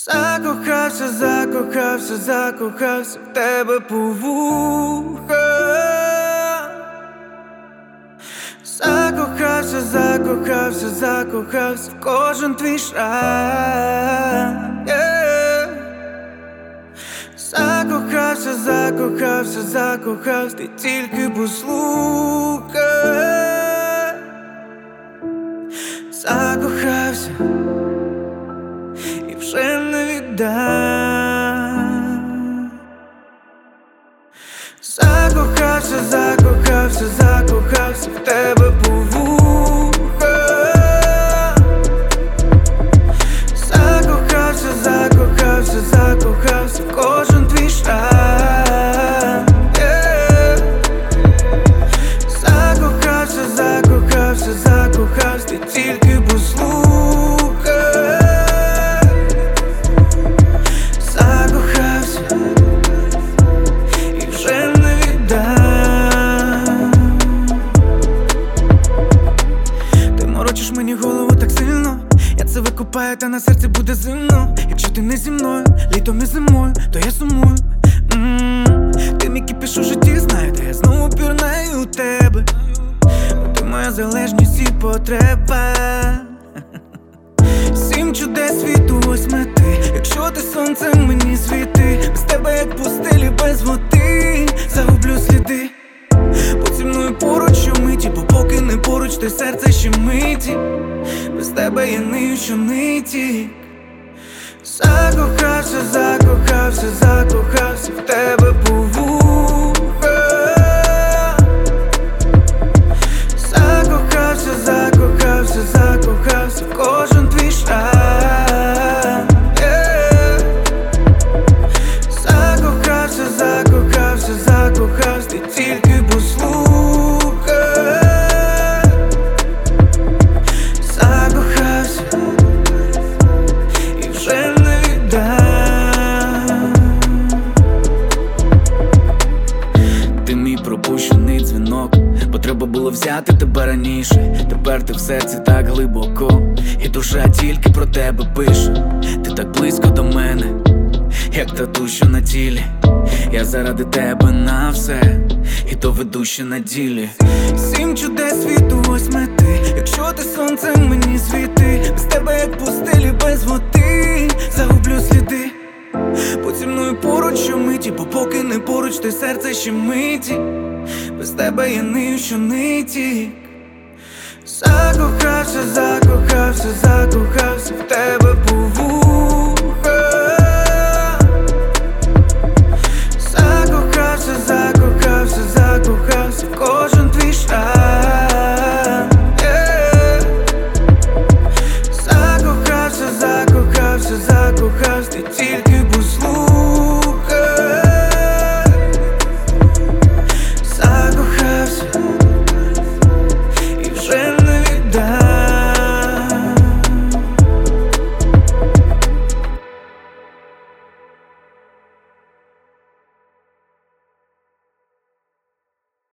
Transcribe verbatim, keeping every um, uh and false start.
Закохався, закохався, закохався в тебе по вуха. Закохався, закохався, закохався в кожен твій шаг, yeah. Закохався, закохався, закохався, ти тільки послухай. Закохався і вже не віддам. Закохався, закохався, закохався в тебе по вуха. Закохався, закохався, закохався в кожен твій шаг, yeah. Закохався, закохався, закохався, ти тільки послухай. Закохався і вже не віддам. Ти морочиш мені голову так сильно, я це викупаю, та на серці буде зимно. Якщо ти не зі мною, літом і зимою, то я сумую. М-м-м. Ти мій кипіш у житті, знаєте, я знову пірнаю у тебе, бо ти моя залежність і потреба. Сім чудес світу, ось мети. Якщо ти сонцем мені світи, без тебе як пустелі без води, загублю сліди. Будь зі мною поруч щомиті, бо поки не поруч, те серце ще миті. Без тебе я нию щониті. Закохався, закохався, закохався в тебе по вуха. Закохався, закохався, закохався в кожен твій шаг, yeah. Закохався, закохався, закохався, ти тільки послухай. Закохався і вже не віддам. Ти мій пропущений дзвінок, бо треба було взяти тебе раніше. Тепер ти в серці так глибоко, і душа тільки про тебе пише. Ти так близько до мене, як тату, що на тілі. Я заради тебе на все, і то веду ще на ділі. Сім чудес світу, ось мети. Якщо ти сонцем мені світи, без тебе як пустелі без води, загублю сліди. Будь зі мною поруч щомиті, бо поки не поруч, те серце ще миті. Без тебе я нию щониті. Закохався, закохався, закохався в тебе по вуха.